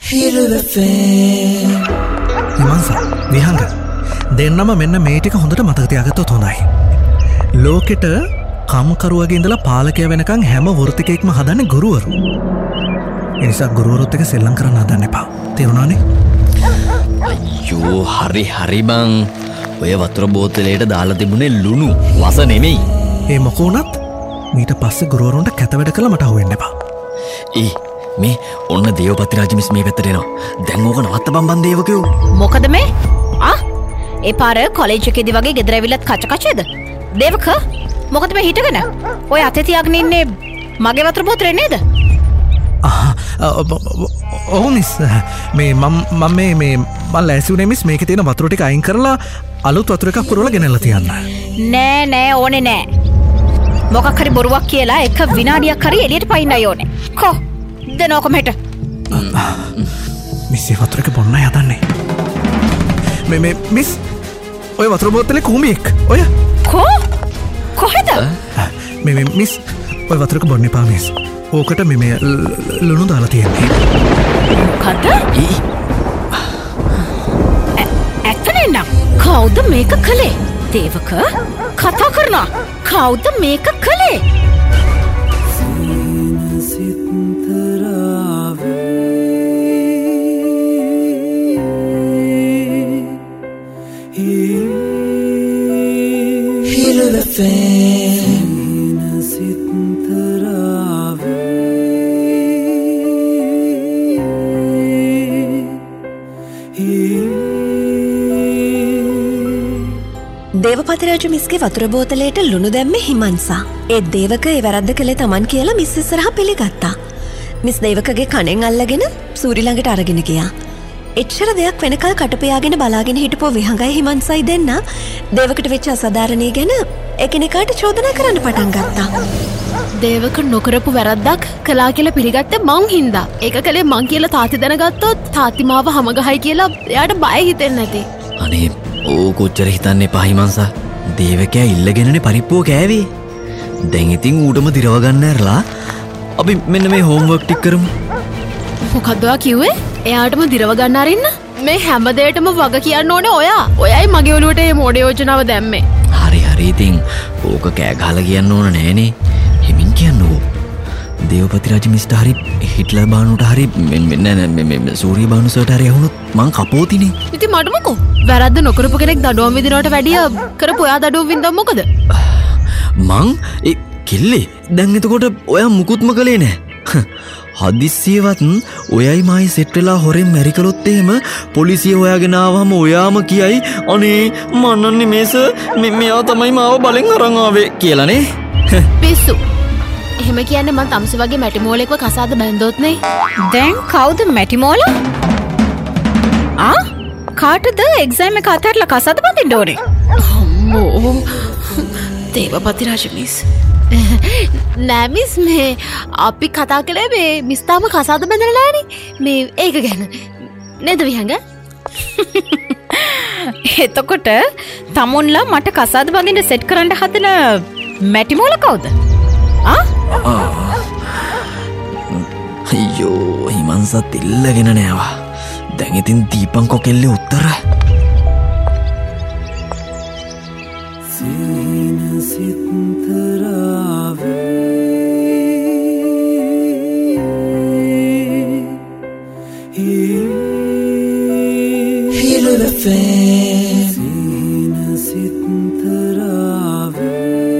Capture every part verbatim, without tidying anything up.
හිමංස විහංග දෙන්නම මෙන්න මේ ටික හොඳට මතක තියාගත්තොත් හොඳයි. ලෝකෙට කම්කරුවගේ ඉඳලා පාලකය වෙනකන් හැම වෘත්තිකයෙක්ම හදන්නේ ගුරුවරු. ඒ නිසා ගුරුවරුත් එක්ක සෙල්ලම් කරන්න හදන්න එපා. තේරුණානේ? අයියෝ හරි හරි බං. ඔය වතුර බෝතලයට දාලා තිබුණේ ලුණු වස නෙමෙයි. ඒ මොකෝ උනත් මීට පස්සේ ගුරුවරුන්ට කැත වැඩ කළා මට අහුවෙන්න එපා. ඒ මේ ඔන්න දේවපති රාජ මිස් මේ පැත්තට එනවා. දැන් ඕක නවත්තපන් බන් දේවකයෝ. මොකද මේ? ආ ඒ පාර කොලෙජ් එකේදී වගේ ගෙදර ඇවිල්ලත් කච කචේද? දේවක මොකද මේ හිටගෙන? ඔය අතේ තියාගෙන ඉන්නේ මගේ වතුර බෝතලේ නේද? ඔව් මිස් මේ මම මම මේ මේ මම ලෑස්ති වුණේ මිස් මේකේ තියෙන වතුර ටික අයින් කරලා අලුත් වතුර එකක් පුරවලා ගෙනල්ලා තියන්න. නෑ නෑ ඕනේ නෑ. මොකක් හරි බොරුවක් කියලා එක විනාඩියක් හරි එළියට පයින්නයි ඕනේ. කො දෙනෝ කොමෙට. මිස් ඒ වතුර එක බොන්නයි හදන්නේ. මේ මේ මිස් ඔය වතුර බෝතලේ කුමියෙක්. ඔය කො කොහෙද? මේ මේ මිස් ඔය වතුර එක බොන්න එපා මිස්. ඕකට මේ මේ ලුණු දාලා තියෙන්නේ. මොකද? ඇත්ත නේනම් කවුද මේක කළේ? දේවක කතා කරනවා. කවුද මේක කළේ? දේවපතිරාජ මිස්ගේ වතුර බෝතලයට ලුණු දැම්මේ හිමන්සා. ඒ දේවක ඒ වැරද්ද කළේ Taman කියලා මිස් ඉස්සරහා පිළිගත්තා. මිස් දේවකගේ කණෙන් අල්ලගෙන සූරි ළඟට අරගෙන ගියා. එච්චර දෙයක් වෙනකල් කටපියාගෙන බලාගෙන හිටපුව විහංගයි හිමන්සයි දෙන්න දේවකට වෙච්ච අසාධාරණේ ගැන එකිනෙකාට චෝදනා කරන්න පටන් ගත්තා. දේවක නොකරපු වැරද්දක් කළා කියලා පිළිගත්තේ මං හින්දා. ඒක කළේ මං කියලා තාත්ති දැනගත්තොත් තාත්ති මාව හැමගහයි කියලා එයාට බය හිතෙන්නේ නැති. අනේ ඕ කොච්චර හිතන්න එපා හිමංසා. දේවකයා ඉල්ලගෙනනේ පරිප්පුව කෑවේ. දැන් ඉතින් ඌටම දිරව ගන්න ඇරලා අපි මෙන්න මේ හෝම්වර්ක් ටික කරමු. මොකද්ද ඔයා කිව්වේ? එයාටම දිරව ගන්න අරින්න? මේ හැම දෙයකටම වග කියන්න ඕනේ ඔයා. ඔයයි මගේ ඔළුවට මේ මොඩේ යෝජනාව දැම්මේ. හරි හරි ඉතින් ඕක කෑ ගහලා කියන්න ඕන නෑනේ. හිමින් කියන්නකෝ. දේවපති රාජ මිස්ට හරි හිට්ලර් බානුට හරි මෙන්න මේ සූරිය බානු සර්ට හරි ඇහුනොත් මං කපෝතිනේ. ඉතින් මට මොකෝ? වැරද්ද නොකරපු කෙනෙක් දඩුවම් විඳිනවට වැඩිය කරපු ඔයා දඩුවම් විඳන් මොකද? මං ඒ කෙල්ලේ දැන් එතකොට ඔයා මුකුත්ම කළේ නෑ. හදිස්සියවත් ඔයයි මායි සෙට් වෙලා හොරෙන් මැරි කළොත් එහෙම පොලිසිය හොයාගෙන ආවම ඔයාම කියයි අනේ මන්නන්නේ මේස මෙයා තමයි මාව බලෙන් අරන් ආවේ කියලානේ. පිස්සු. එහෙම කියන්නේ මං තමුසෙ වගේ මැටිමෝලෙක්ව කසාද බැන්දොත් නේ. දැන් කවුද මැටිමෝල? ආ කාටද එක්සෑම් එක අතහැරලා කසාද බඳින්න ඕනේ? අම්මෝ දේවපති රාජ මිස්. නෑ මිස් මේ අපි කතා කළේ මේ මිස් තාම කසාද බැඳලා නෑනේ. මේ ඒක ගැන නේද විහංග? එතකොට තමුන්ලා මට කසාද බඳින්න සෙට් කරන්න හදන මැටිමෝල කවුද? ආ? අයියෝ හිමන්සත් ඉල්ලගෙන නෑවා. දැන් ඉතින් දීපංකො කෙල්ලේ උත්තර. සීන සිත්තරාවේ Feel the fame සීන සිත්තරාවේ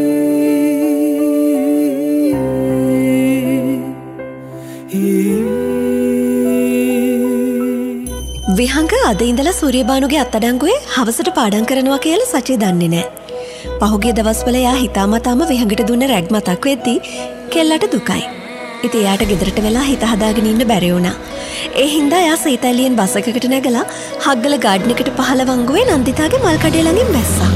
විහංග අද ඉඳලා සූරියබානුගේ අත්අඩංගුවේ හවසට පාඩම් කරනවා කියලා සචේ දන්නේ නැහැ. පහුගිය දවස්වල එයා හිතාමතාම විහංගට දුන්න රැග් මතක් වෙද්දී කෙල්ලට දුකයි. ඉතින් එයාට ගෙදරට වෙලා හිත හදාගෙන ඉන්න බැරි වුණා. ඒ හින්දා එයා සීතලියෙන් බස් එකකට නැගලා හග්ගල ගාඩන් එකට පහළ වංගුවේ නන්දිතාගේ මල් කඩේ ළඟින් බැස්සා.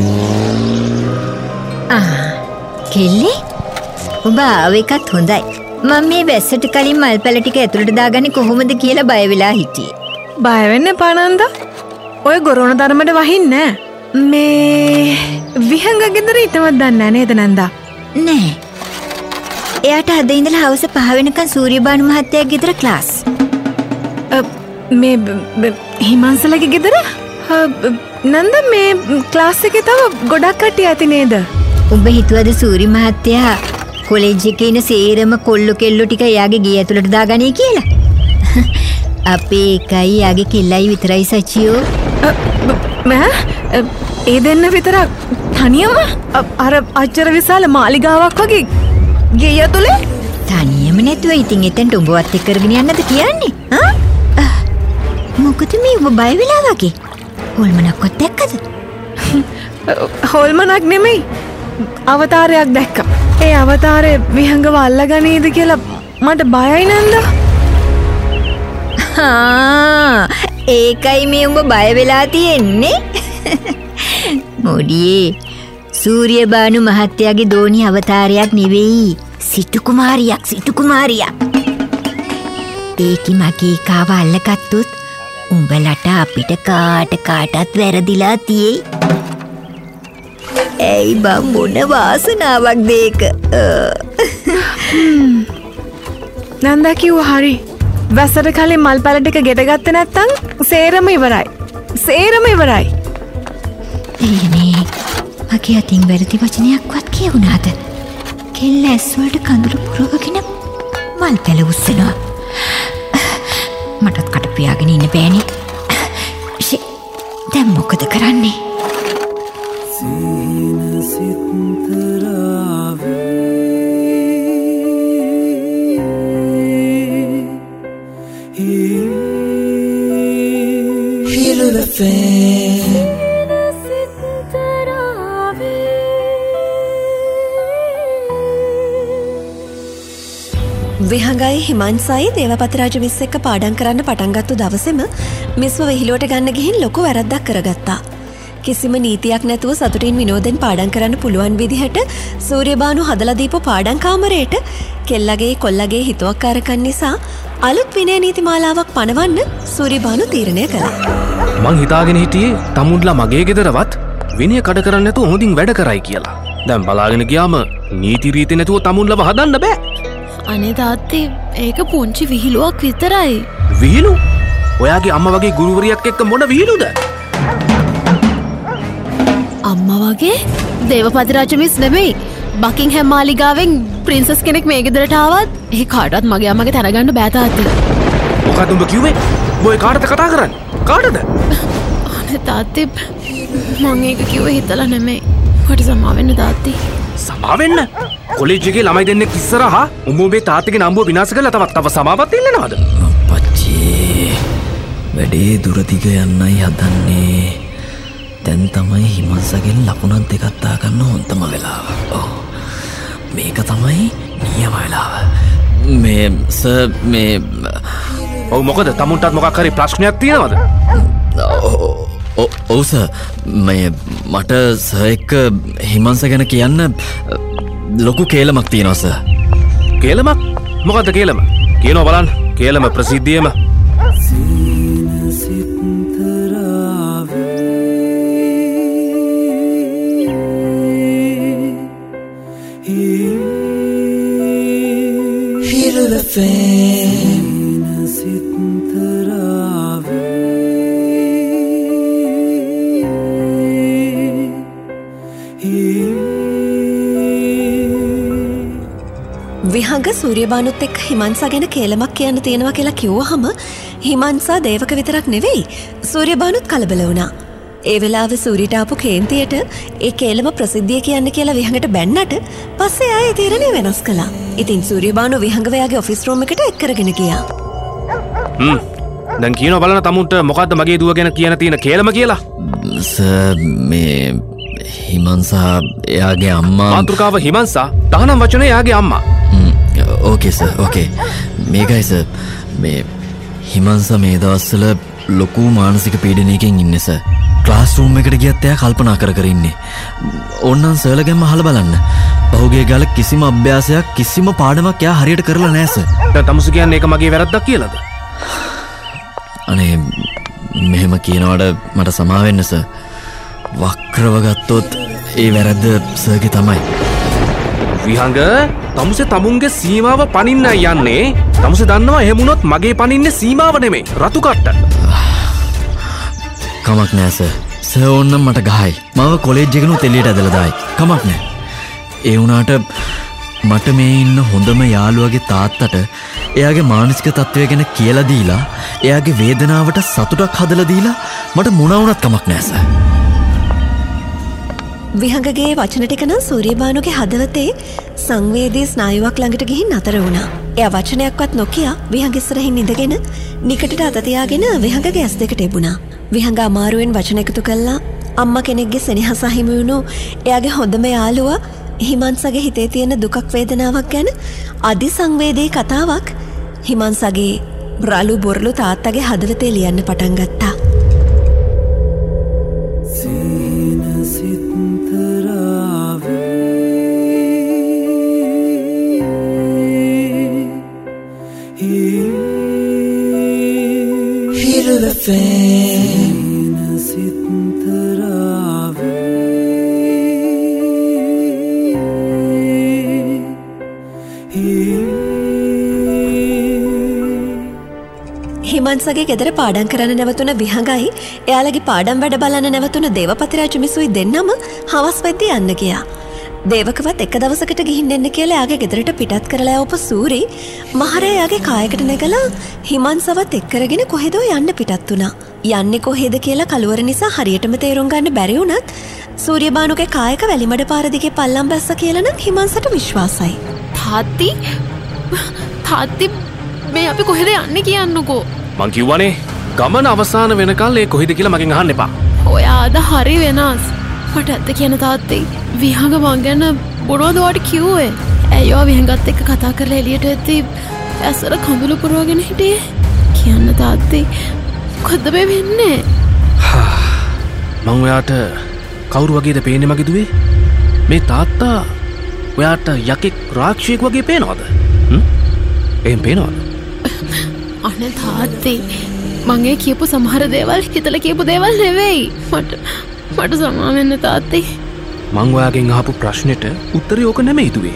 ආ කෙල්ලේ ඔබ ආව එකත් හොඳයි. මම මේ වැස්සට කලින් මල් පැල ටික ඇතුළට දාගන්නේ කොහොමද කියලා බය වෙලා හිටියේ. බය වෙන්න එපා නන්දා. ඔය ගොරෝන ධර්මයට වහින්නේ නෑ. මේ විහංග ගෙදර හිටවත් දන්නේ නේද නන්දා? නෑ. එයාට අද ඉඳලා හවස පහ වෙනකන් සූරියබානු මහත්තයාගේ ගෙදර ක්ලාස්. මේ හිමන්සලගේ ගෙදර නන්ද මේ ක්ලාස් එකේ තව ගොඩක් කට්ටිය ඇති නේද? උඹ හිතුවද සූරි මහත්තයා කොලෙජ් එකේ ඉන්න සේරම කොල්ලෝ කෙල්ලෝ ටික එයාගේ ගේ ඇතුළට දාගන්නේ කියලා? අපේ එකයි යාගේ කෙල්ලයි විතරයි සචියෝ. මෑ ඒ දෙන්න විතරක් තනියම අර අච්චර විශාල මාලිගාවක් වගේ ගේ ඇතුලේ? තනියම නැතුව ඉතින් එතෙන්ට උඹවත් එක්ක කරගෙන යන්නද කියන්නේ? ආ මොකද මේ උඹ බය වෙලා වගේ? හොල්මනක්වත් දැක්කද? හොල්මනක් නෙමෙයි, අවතාරයක් දැක්කා. ඒ අවතාරේ විහංගව අල්ලගනීද කියලා මට බයයි නන්දා. ආ ඒකයි මේ උඹ බය වෙලා තියෙන්නේ. මොඩියේ සූර්යබානු මහත්තයාගේ දෝණි අවතාරයක් නෙවෙයි, සිටු කුමාරියක් සිටු කිමාරියක්. ඒකි මගේ කාව අල්ලගත්තොත් උඹලට අපිට කාට කාටත් වැරදිලා තියෙයි. ඇයි බම් මොන වාසනාවක් දෙක. නන්දා කිව්වා හරි. වැස්සට කලින් මල් පැල ටික ගෙට ගත්තේ නැත්තම් සේරම ඉවරයි. සේරම ඉවරයි. එයනේ මගේ අතින් වැරදි වචනයක්වත් කියුණාද? කෙල්ල ඇස් වලට කඳුළු පුරවගෙන මල් පැල උස්සනවා. මටත් කට පියාගෙන ඉන්න බෑනේ. ෂේ දැන් මොකද කරන්නේ? විහඟයි හිමන්සයි දේවපතිරාජ විස් එක්ක පාඩම් කරන්න පටන් ගත්තු දවසේම මිස්ව වෙහිලුවට ගන්න ගිහින් ලොකු වැරද්දක් කරගත්තා. කිසිම නීතියක් නැතුව සතුටින් විනෝදෙන් පාඩම් කරන්න පුළුවන් විදිහට සූර්යබානු හදලා දීපු පාඩම් කාමරයට කෙල්ලගේ කොල්ලගේ හිතුවක්කාරකම් නිසා අලුත් විනය නීති මාලාවක් පනවන්න සූර්යබානු තීරණය කළා. මං හිතාගෙන හිටියේ තමුන්ලා මගේ ගෙදරවත් විනය කඩ කරන්න නැතුව හොඳින් වැඩ කරයි කියලා. දැන් බලාගෙන ගියාම නීති රීති නැතුව තමුන්ලව හදන්න බෑ. අනේ තාත්තේ ඒක පුංචි විහිළුවක් විතරයි. විහිළු? ඔයාගේ අම්මා වගේ ගුරුවරියක් එක්ක මොන විහිළුද? අම්මා වගේ? දේවපතිරාජ මිස් නෙමෙයි. බකින්හැම් මාලිගාවෙන් ප්‍රින්සස් කෙනෙක් මේ ගෙදරට ආවත් ඒ කාටවත් මගේ අම්මගේ තරගන්න බෑ තාත්තේ. මොකද උඹ කිව්වේ? ඔය කාටද කතා කරන්නේ? කාටද? අනේ තාත්තේ මං ඒක කිව්වේ හිතලා නෙමෙයි. කොට සමා වෙන්න තාත්තේ. සමා වෙන්න? කොලෙජ් එකේ ළමයි දෙන්නෙක් ඉස්සරහා උඹ උඹේ තාත්තගේ නම්බුව විනාශ කරලා තවත් තව සමාවත් ඉල්ලනවද? අපච්චි වැඩේ දුරදිග යන්නයි හදන්නේ. දැන් තමයි හිමන්සගෙන් ලකුණක් දෙකක් දාගන්න හොඳම වෙලාව. ඔව් මේක තමයි නියම වෙලාව. මේ සර් මේ ඔව් මොකද තමුන්ටත් මොකක් හරි ප්‍රශ්නයක් තියෙනවද? ඔව් සර් මේ මට සර් එක්ක හිමන්ස ගැන කියන්න ලොකු කේලමක් තියෙනවා සර්. කේලමක්? මොකද්ද කේලම? කියනවා බලන්න. කේලම ප්‍රසිද්ධියම. විහඟ සූර්යබානුත් එක්ක හිමන්සා ගැන කේලමක් කියන්න තියෙනවා කියලා කිව්වහම හිමන්සා දේවක විතරක් නෙවෙයි සූර්යබානුත් කලබල වුණා. ඒ වෙලාවේ සූරියට ආපු කේන්තියට ඒ කේලම ප්‍රසිද්ධිය කියන්න කියලා විහඟට බැන්නට පස්සේ ආයේ තීරණය වෙනස් කළා. ඉතින් සූර්යබානු විහඟව යාගේ ඔෆිස් රූම් එකට එක් කරගෙන ගියා. හ්ම්. දැන් කියනවා බලන්න තමුන්ට මොකද්ද මගේ දුව ගැන කියන තියෙන කේලම කියලා? සර් මේ හිමන්සා එයාගේ අම්මා මාතෘකාව හිමන්සා දහනම් වචනේ එයාගේ අම්මා. Okay sir okay. මේකයි සර් මේ හිමන්සා මේ දවස්වල ලොකු මානසික පීඩනයකින් ඉන්නේ සර්. ක්ලාස් රූම් එකට ගියත් එයා කල්පනා කර කර ඉන්නේ. ඕන්නම් සර්ලා ගැම්ම අහලා බලන්න. පහුගිය ගාල කිසිම අභ්‍යාසයක් කිසිම පාඩමක් එයා හරියට කරලා නැහැ සර්. දැන් තමුසු කියන්නේ ඒක මගේ වැරද්දක් කියලාද? අනේ මෙහෙම කියනවට මට සමා වෙන්න සර්. වක්‍රව ගත්තොත් ඒ වැරද්ද සර්ගේ තමයි. විහඟ තමුසේ තමුන්ගේ සීමාව පනින්න යන්නේ. තමුසේ දන්නවා එහෙම වුණොත් මගේ පනින්නේ සීමාව නෙමෙයි රතු කට්ට. කමක් නෑ සර්. සර් ඕන්නම් මට ගහයි. මාව කොලෙජ් එකනු එළියට ඇදලා දායි. කමක් නෑ. ඒ වුණාට මට මේ ඉන්න හොඳම යාළුවගේ තාත්තට එයාගේ මානසික තත්ත්වය ගැන කියලා දීලා එයාගේ වේදනාවට සතුටක් හදලා දීලා මට මොනවා වුණත් කමක් නෑ සර්. විහඟගේ වචන ටික නම් සූර්යබානුගේ හදවතේ සංවේදී ස්නායුවක් ළඟට ගිහින් නතර වුණා. එයා වචනයක්වත් නොකිය විහඟ ඉස්සරහින් ඉඳගෙන නිකටට අත තියාගෙන විහඟගේ ඇස් දෙකට එබුණා. විහඟ අමාරුවෙන් වචන එකතු කළා. අම්මා කෙනෙක්ගේ සෙනෙහස හිමි වුණු එයාගේ හොඳම යාළුවා හිමන්සගේ හිතේ තියෙන දුකක් වේදනාවක් ගැන අධි සංවේදී කතාවක් හිමන්සගේ රළු බොරළු තාත්තගේ හදවතේ ලියන්න පටන් ගත්තා. හිමන්සගේ ගෙදර පාඩම් කරන්න නැවතුන විහඟයි එයාලගේ පාඩම් වැඩ බලන්න නැවතුන දේවපති රජමිසුයි දෙන්නම හවස් වෙද්දී යන්න ගියා. දේවකවත් එක දවසකට ගිහින් එන්න කියලා එයාගේ ගෙදරට පිටත් කරලා යවපු සූරි මහරයා එයාගේ කායකට නැගලා හිමන්සවත් එක්කරගෙන කොහෙදෝ යන්න පිටත් වුණා. යන්නේ කොහෙද කියලා කලවර නිසා හරියටම තේරුම් ගන්න බැරි වුණත් සූර්යබානුගේ කායක වැලිමඩ පාර දිගේ පල්ලම් බැස්ස කියලා නම් හිමන්සට විශ්වාසයි. තාත්ති තාත්ති මේ අපි කොහෙද යන්නේ කියන්නකෝ. මං කිව්වනේ ගමන අවසාන වෙනකල් ඒ කොහෙද කියලා මගෙන් අහන්න එපා. ඔයා අද හරි වෙනස්. මට ඇත්ත කියන තාත්තේ විහඟ මං ගැන මොනවද ඔයාට කිව්වේ? ඇයෝ විහඟත් එක්ක කතා කරලා එළියට එද්දී ඇසර කඳුළු පුරවගෙන හිටියේ. කියන්න තාත්තේ මොකද්ද මේ වෙන්නේ? මං ඔයාට කවුරු වගේද පේන්නේ මගේ දුවේ? මේ තාත්තා ඔයාට යකෙක් රාක්ෂයෙක් වගේ පේනවද? හ්ම්? එහෙම පේනවද? අනේ තාත්තේ මගේ කියපු සමහර දේවල් හිතලා කියපු දේවල් නෙවෙයි. මට මට සමා වෙන්න තාත්තේ. මං ඔයාගෙන් අහපු ප්‍රශ්නෙට උත්තරේ ඕක නෙමෙයි දුවේ.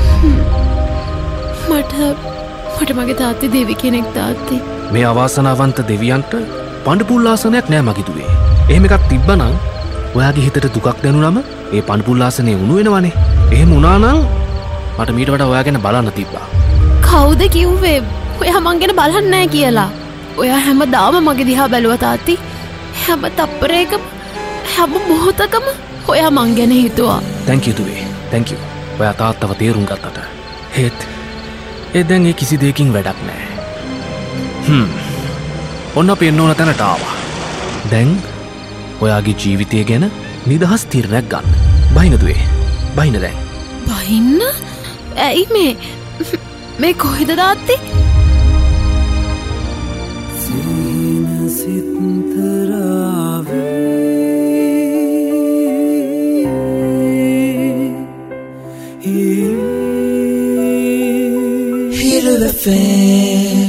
මට මට මගේ තාත්තේ දෙවි කෙනෙක් තාත්තේ. මේ අවාසනාවන්ත දෙවියන්ට පඬුපුල්ලාසනයක් නෑ මගේ දුවේ. එහෙම එකක් තිබ්බනම් ඔයාගේ හිතට දුකක් දැනුනම ඒ පඬුපුල්ලාසනේ උණු වෙනවනේ. එහෙම වුණා නම් මට මීට වඩා ඔයා ගැන බලන්න තිබ්බා. කවුද කිව්වේ ඔයා මං ගැන බලන්නේ නැහැ කියලා? ඔයා හැමදාම මගේ දිහා බැලුවා තාත්ති. හැම තප්පරයකම හැම මොහොතකම ඔයා මං ගැන හිතුවා. thank you දුවේ. thank you. ඔයා තාත්තව තේරුම් ගත්තට. හෙත් ඒ දැන් ඒ කිසි දෙයකින් වැඩක් නැහැ. හ්ම්. ඔන්න අපි එන්න ඕන තැනට ආවා. දැන් ඔයාගේ ජීවිතය ගැන නිදහස් තීරණයක් ගන්න. බහින්න දුවේ. බහින්න දැන්. බහින්න? ඇයි මේ මේ කොහෙද තාත්ති? Feel the fame.